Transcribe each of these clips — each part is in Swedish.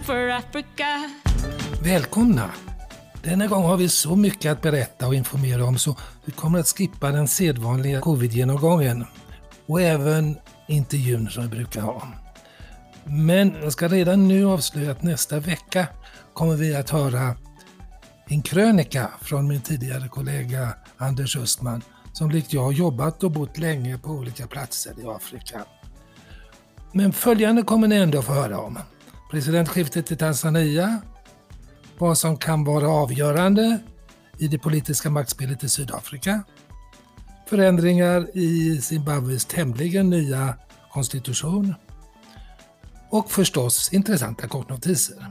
for Africa. Välkomna! Denna gång har vi så mycket att berätta och informera om så vi kommer att skippa den sedvanliga covid-genomgången och även intervjun som vi brukar ha. Men jag ska redan nu avslöja att nästa vecka kommer vi att höra en krönika från min tidigare kollega Anders Östman som likt jag har jobbat och bott länge på olika platser i Afrika. Men följande kommer ni ändå få höra om. Presidentskiftet i Tanzania, vad som kan vara avgörande i det politiska maktspelet i Sydafrika, förändringar i Zimbabwes tämligen nya konstitution och förstås intressanta kortnotiser.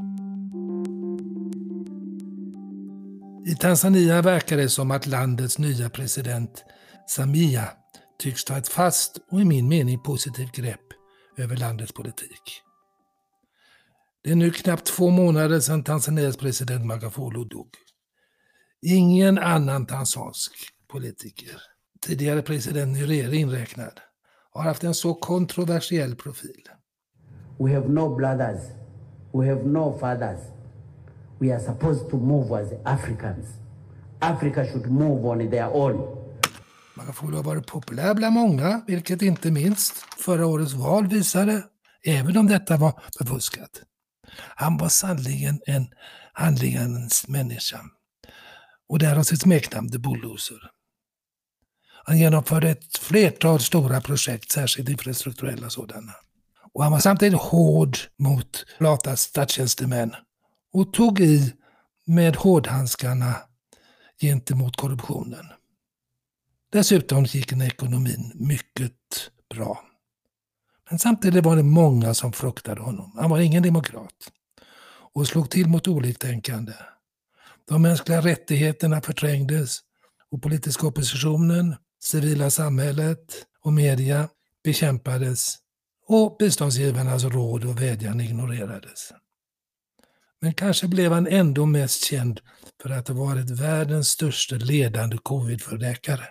I Tanzania verkar det som att landets nya president Samia tycks ta ett fast och i min mening positivt grepp över landets politik. Det är nu knappt 2 månader sedan Tanzanias president Magufuli dog. Ingen annan tanzansk politiker, tidigare president Nyerere inräknad, har haft en så kontroversiell profil. We have no brothers, we have no fathers. We are supposed to move as Africans. Africa should move on their own. Magufuli har varit populär bland många, vilket inte minst förra årets val visade, även om detta var förfuskat. Han var sannligen en handlingens människa och där har sitt smeknamn The Bulldozer. Han genomförde ett flertal stora projekt, särskilt infrastrukturella sådana. Och han var samtidigt hård mot lata statstjänstemän och tog i med hårdhandskarna gentemot korruptionen. Dessutom gick ekonomin mycket bra. Men samtidigt var det många som fruktade honom. Han var ingen demokrat och slog till mot oliktänkande. De mänskliga rättigheterna förträngdes och politiska oppositionen, civila samhället och media bekämpades och biståndsgivarnas råd och vädjan ignorerades. Men kanske blev han ändå mest känd för att ha varit världens största ledande covid-förläkare.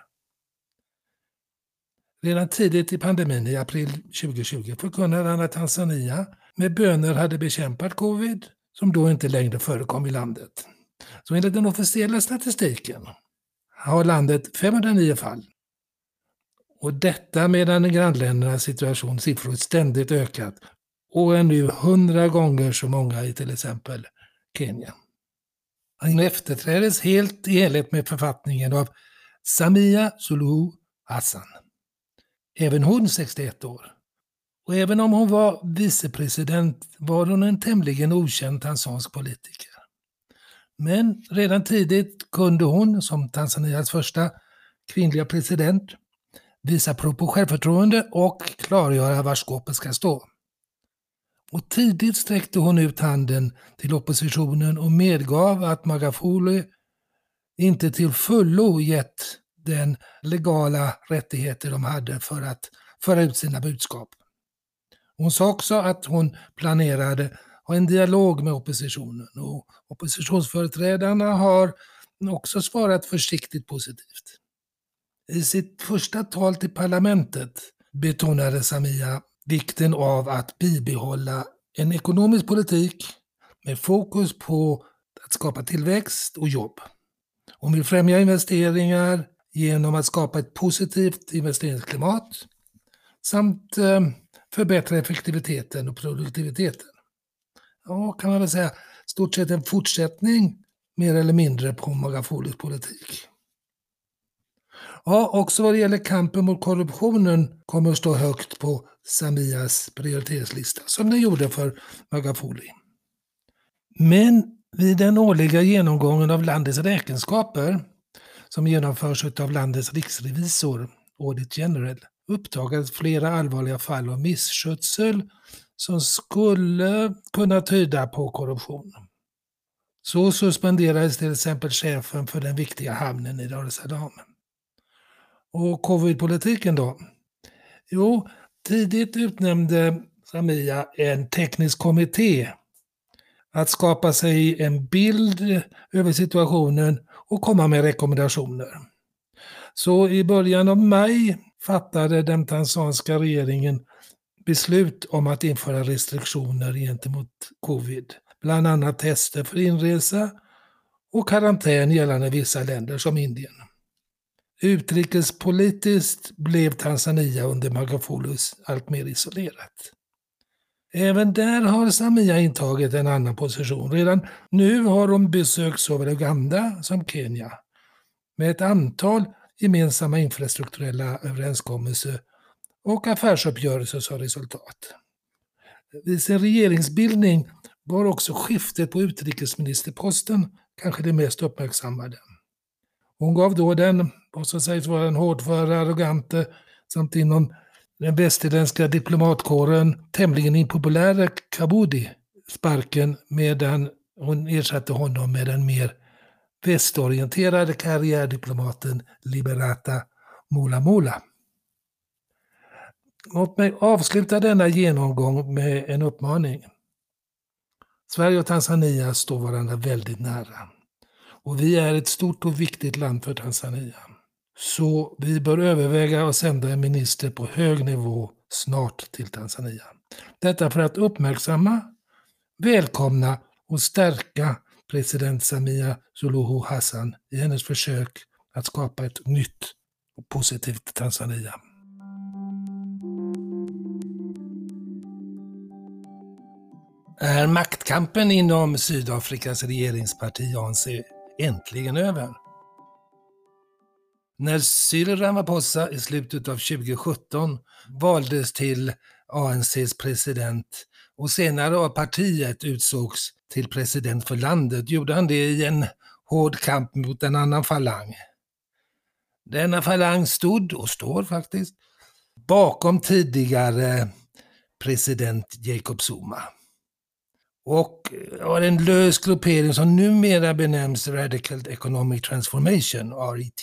Redan tidigt i pandemin i april 2020 förkunnade han att Tanzania med böner hade bekämpat covid som då inte längre förekom i landet. Så enligt den officiella statistiken har landet 509 fall. Och detta medan grannländernas siffror ständigt ökat och är nu 100 gånger så många i till exempel Kenya. Han efterträddes helt i enlighet med författningen av Samia Suluhu Hassan. Även hon 61 år. Och även om hon var vicepresident var hon en tämligen okänd tanzansk politiker. Men redan tidigt kunde hon, som Tanzanias första kvinnliga president, visa prov på självförtroende och klargöra var skåpet ska stå. Och tidigt sträckte hon ut handen till oppositionen och medgav att Magufuli inte till fullo gett den legala rättigheter de hade för att föra ut sina budskap. Hon sa också att hon planerade ha en dialog med oppositionen och oppositionsföreträdarna har också svarat försiktigt positivt. I sitt första tal till parlamentet betonade Samia vikten av att bibehålla en ekonomisk politik med fokus på att skapa tillväxt och jobb. Hon vill främja investeringar genom att skapa ett positivt investeringsklimat samt förbättra effektiviteten och produktiviteten. Ja, kan man väl säga stort sett en fortsättning mer eller mindre på Magufulis politik. Ja, också vad det gäller kampen mot korruptionen kommer att stå högt på Samias prioriteringslista, som den gjorde för Magufuli. Men vid den årliga genomgången av landets räkenskaper, som genomförs av landets riksrevisor, Audit General, uppdagades flera allvarliga fall av misskötsel som skulle kunna tyda på korruption. Så suspenderades till exempel chefen för den viktiga hamnen i Dar es Salaam. Och covid-politiken då? Jo, tidigt utnämnde Samia en teknisk kommitté att skapa sig en bild över situationen och komma med rekommendationer. Så i början av maj fattade den tanzanska regeringen beslut om att införa restriktioner gentemot covid. Bland annat tester för inresa och karantän gällande vissa länder som Indien. Utrikespolitiskt blev Tanzania under Magufulus allt mer isolerat. Även där har Samia intagit en annan position. Redan nu har de besökt såväl Uganda som Kenya med ett antal gemensamma infrastrukturella överenskommelser och affärsuppgörelser som resultat. Vid sin regeringsbildning var också skiftet på utrikesministerposten kanske det mest uppmärksammade. Hon gav då den, vad som sägs vara den hårdföra, arrogante samt inom den västerländska diplomatkåren tämligen impopulära Kabudi sparken, medan hon ersatte honom med den mer västorienterade karriärdiplomaten Liberata Mulamula. Låt mig avsluta denna genomgång med en uppmaning. Sverige och Tanzania står varandra väldigt nära. Och vi är ett stort och viktigt land för Tanzania. Så vi bör överväga att sända en minister på hög nivå snart till Tanzania. Detta för att uppmärksamma, välkomna och stärka president Samia Suluhu Hassan i hennes försök att skapa ett nytt och positivt Tanzania. Är maktkampen inom Sydafrikas regeringsparti ANC äntligen över? När Cyril Ramaphosa i slutet av 2017 valdes till ANCs president och senare av partiet utsågs till president för landet, gjorde han det i en hård kamp mot en annan falang. Denna falang stod, och står faktiskt, bakom tidigare president Jacob Zuma och har en lös gruppering som numera benämns Radical Economic Transformation, RET.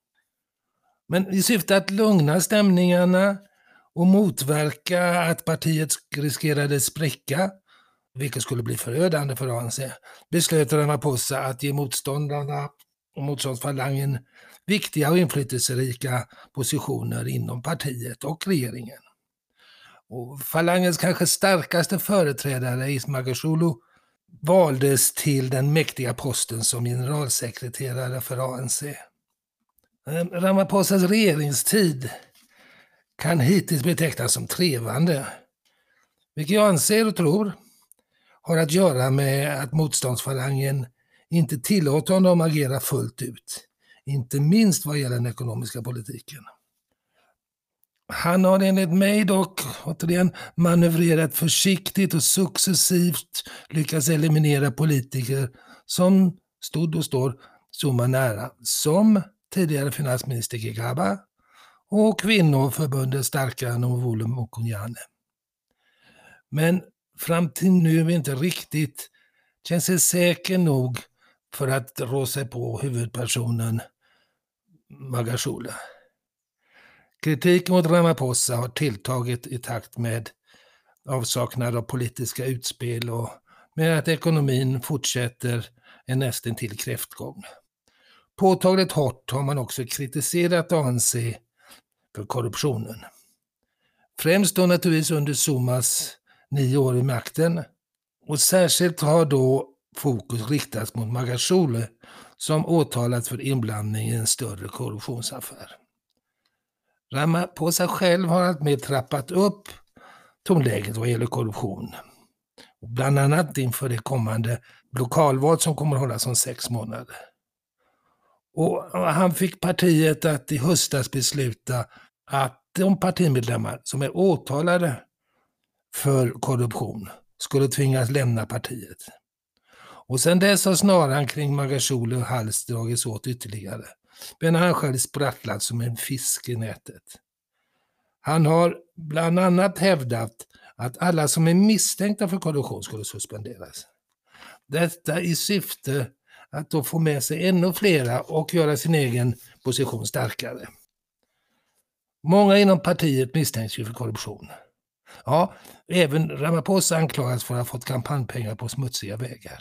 Men i syfte att lugna stämningarna och motverka att partiet riskerade spricka, vilket skulle bli förödande för ANC, beslöt Ramaphosa att ge motståndarna och motståndsfalangen viktiga och inflytelserika positioner inom partiet och regeringen. Och falangens kanske starkaste företrädare, Magashule, valdes till den mäktiga posten som generalsekreterare för ANC. Ramaphosas regeringstid kan hittills betecknas som trevande, vilket jag anser och tror har att göra med att motståndsfalangen inte tillåter honom att agera fullt ut, inte minst vad gäller den ekonomiska politiken. Han har enligt mig dock återigen manövrerat försiktigt och successivt lyckats eliminera politiker som stod och står Zuma nära, som tidigare finansminister Gigaba och kvinnoförbundets starka Novulu Mokunyane. Men fram till nu är vi inte riktigt känns sig säker nog för att rå sig på huvudpersonen Magashule. Kritiken mot Ramaphosa har tilltagit i takt med avsaknad av politiska utspel och med att ekonomin fortsätter en nästintill kräftgång. Påtagligt hårt har man också kritiserat ANC för korruptionen. Främst då naturligtvis under Zumas 9 år i makten, och särskilt har då fokus riktats mot Magashule som åtalats för inblandning i en större korruptionsaffär. Ramaphosa själv har alltmer trappat upp tonläget vad gäller korruption. Bland annat inför det kommande lokalval som kommer att hållas om 6 månader. Och han fick partiet att i höstas besluta att de partimedlemmar som är åtalade för korruption skulle tvingas lämna partiet. Och sedan dess har snaran kring Magashule och hals dragits åt ytterligare. Men han själv sprattlat som en fisk i nätet. Han har bland annat hävdat att alla som är misstänkta för korruption skulle suspenderas. Detta i syfte att då få med sig ännu flera och göra sin egen position starkare. Många inom partiet misstänks ju för korruption. Ja, även Ramaphosa anklagas för att ha fått kampanjpengar på smutsiga vägar.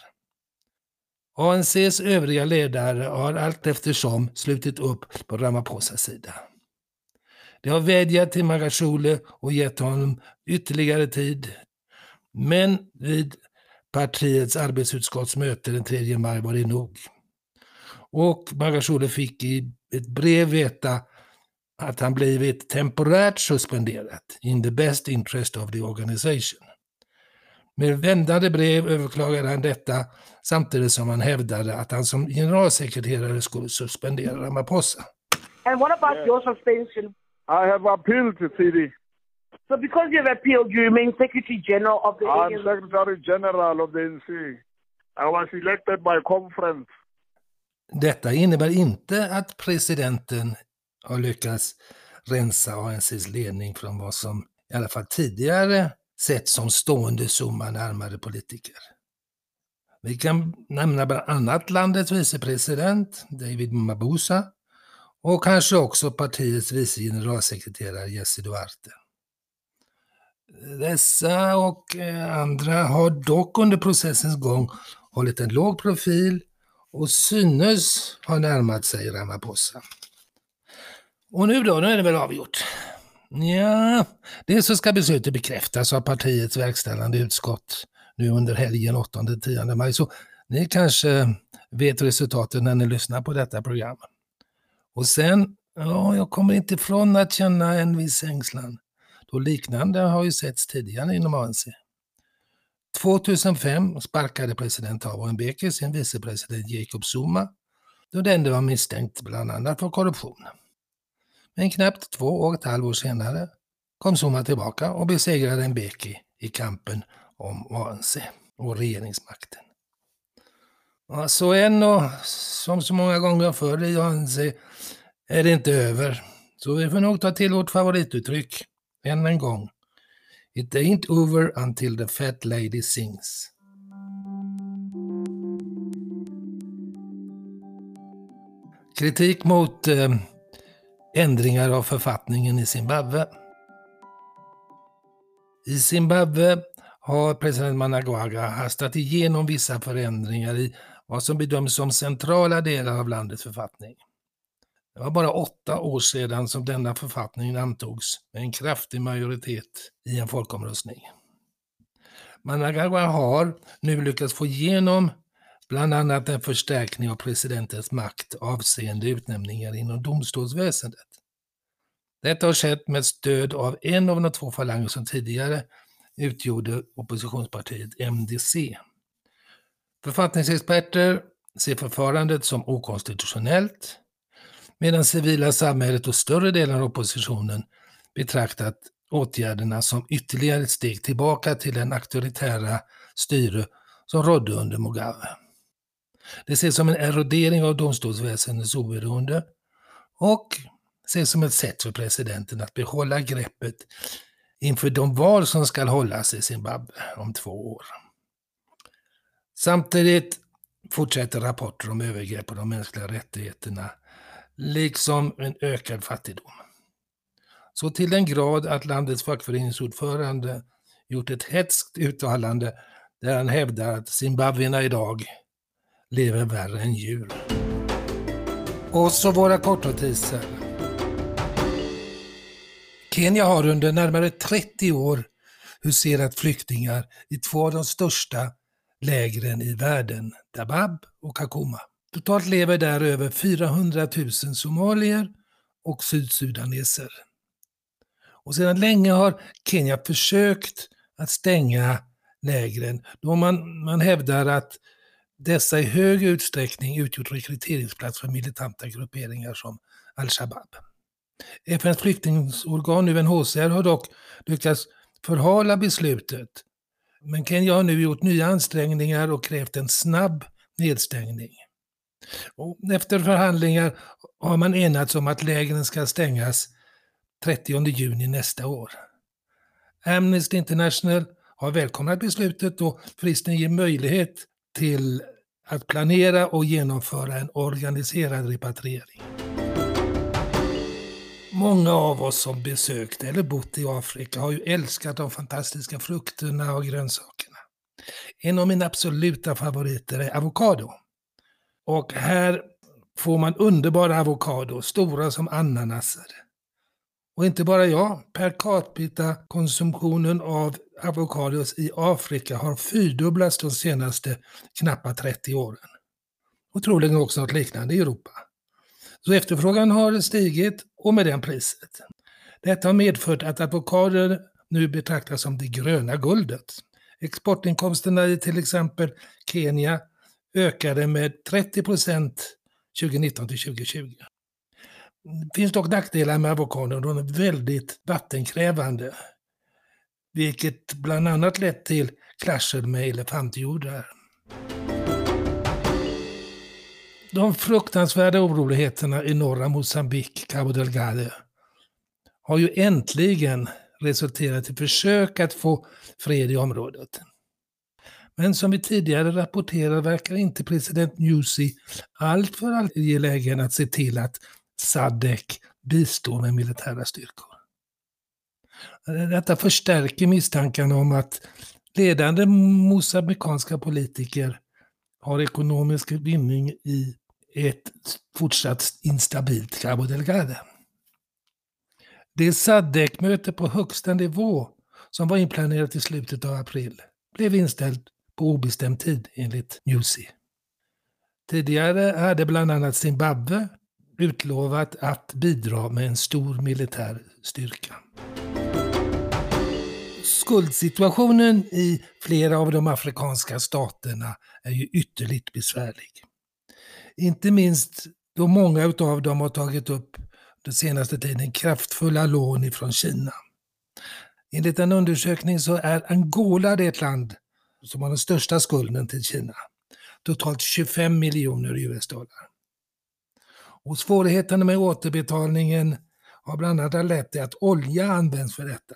ANCs övriga ledare har allt eftersom slutit upp på Ramaphosas sida. De har vädjat till Magashule och gett honom ytterligare tid. Men vid partiets arbetsutskottsmöte den 3 maj var det nog. Och Magashule fick i ett brev veta att han blivit temporärt suspenderat in the best interest of the organization. Med vändande brev överklagade han detta samtidigt som han hävdade att han som generalsekreterare skulle suspendera Ramaphosa. And what about your suspension? I have appealed to CD. So because you have appealed, you remain Secretary General of the I'm ANC. Secretary General of the ANC. I was elected by conference. Detta innebär inte att presidenten har lyckats rensa ANCs ledning från vad som i alla fall tidigare sett som stående summa närmare politiker. Vi kan nämna bland annat landets vicepresident David Mabuza och kanske också partiets vice generalsekreterare Jesse Duarte. Dessa och andra har dock under processens gång hållit en låg profil och synes ha närmat sig Ramaphosa. Och nu är det väl avgjort. Ja, det så ska beslutet bekräftas av partiets verkställande utskott nu under helgen 8-10 maj. Så ni kanske vet resultatet när ni lyssnar på detta program. Och sen, jag kommer inte ifrån att känna en viss ängslan. Då liknande har ju setts tidigare inom ANC. 2005 sparkade president Thabo Mbeki sin vicepresident Jacob Zuma då denne var misstänkt bland annat för korruption. Men knappt 2,5 år senare kom Zuma tillbaka och besegrade Mbeki i kampen om ANC och regeringsmakten. Så än och som så många gånger förr i ANC är det inte över. Så vi får nog ta till vårt favorituttryck än en gång. It ain't over until the fat lady sings. Kritik mot ändringar av författningen i Zimbabwe. I Zimbabwe har president Mnangagwa hastat igenom vissa förändringar i vad som bedöms som centrala delar av landets författning. Det var bara 8 år sedan som denna författning antogs med en kraftig majoritet i en folkomröstning. Mnangagwa har nu lyckats få igenom bland annat en förstärkning av presidentens makt avseende utnämningar inom domstolsväsendet. Detta har skett med stöd av en av de 2 falanger som tidigare utgjorde oppositionspartiet MDC. Författningsexperter ser förfarandet som okonstitutionellt, medan civila samhället och större delen av oppositionen betraktat åtgärderna som ytterligare ett steg tillbaka till den auktoritära styre som rådde under Mugabe. Det ses som en erodering av domstolsväsendets oberoende och ses som ett sätt för presidenten att behålla greppet inför de val som ska hållas i Zimbabwe om 2 år. Samtidigt fortsätter rapporter om övergrepp på de mänskliga rättigheterna liksom en ökad fattigdom. Så till den grad att landets fackföreningsordförande gjort ett hätskt uttalande där han hävdar att zimbabwierna idag lever värre än djur. Och så våra kortnotiser. Kenya har under närmare 30 år huserat flyktingar i 2 av de största lägren i världen, Dadaab och Kakuma. Totalt lever där över 400 000 somalier och sydsudaneser. Och sedan länge har Kenya försökt att stänga lägren då man hävdar att dessa i hög utsträckning utgjort rekryteringsplats för militanta grupperingar som Al-Shabaab. FNs flyktingorgan UNHCR har dock lyckats förhala beslutet, men Kenya har nu gjort nya ansträngningar och krävt en snabb nedstängning. Och efter förhandlingar har man enats om att lägren ska stängas 30 juni nästa år. Amnesty International har välkomnat beslutet och fristen ger möjlighet till att planera och genomföra en organiserad repatriering. Många av oss som besökt eller bott i Afrika har ju älskat de fantastiska frukterna och grönsakerna. En av mina absoluta favoriter är avokado. Och här får man underbara avokado, stora som ananaser. Och inte bara jag, per capita konsumtionen av avokados i Afrika har fyrdubblats de senaste knappt 30 åren. Och troligen också något liknande i Europa. Så efterfrågan har stigit och med den priset. Detta har medfört att avokader nu betraktas som det gröna guldet. Exportinkomsterna i till exempel Kenya ökade med 30% 2019 till 2020. Det finns dock nackdelar med avokadon, de är väldigt vattenkrävande. Vilket bland annat lett till krascher med elefanthjordar. De fruktansvärda oroligheterna i norra Mozambique, Cabo Delgado, har ju äntligen resulterat i försök att få fred i området. Men som vi tidigare rapporterade verkar inte president Nyusi alltför angelägen att se till att SADC bistår med militära styrkor. Detta förstärker misstankarna om att ledande mozambikanska politiker har ekonomisk vinning i ett fortsatt instabilt Cabo Delgado. Det SADC-möte på högsta nivå som var inplanerat i slutet av april blev inställt på obestämd tid enligt Nyusi. Tidigare hade bland annat Zimbabwe utlovat att bidra med en stor militär styrka. Skuldsituationen i flera av de afrikanska staterna är ju ytterligt besvärlig. Inte minst då många av dem har tagit upp den senaste tiden kraftfulla lån ifrån Kina. Enligt en undersökning så är Angola det land som har den största skulden till Kina. Totalt 25 miljoner US-dollar. Och svårigheterna med återbetalningen har bland annat lett till att olja används för detta.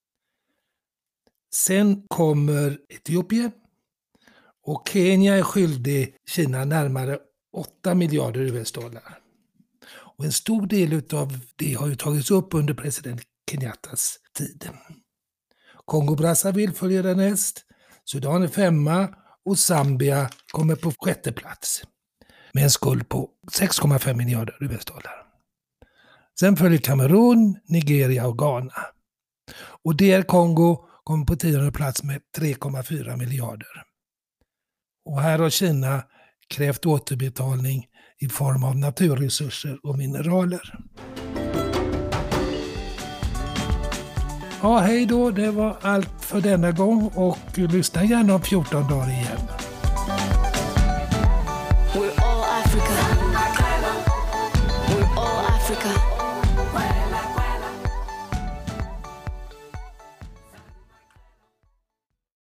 Sen kommer Etiopien och Kenya är skyldig Kina närmare 8 miljarder US-dollar. Och en stor del av det har ju tagits upp under president Kenyattas tid. Kongo-Brazzaville följer därnäst, Sudan är 5:a och Zambia kommer på 6:e plats med en skuld på 6,5 miljarder US-dollar. Sen följer Kamerun, Nigeria och Ghana. Och DR Kongo kommer på 10:e plats med 3,4 miljarder. Och här har Kina krävt återbetalning i form av naturresurser och mineraler. Ja, hej då. Det var allt för denna gång och lyssna gärna om 14 dagar igen.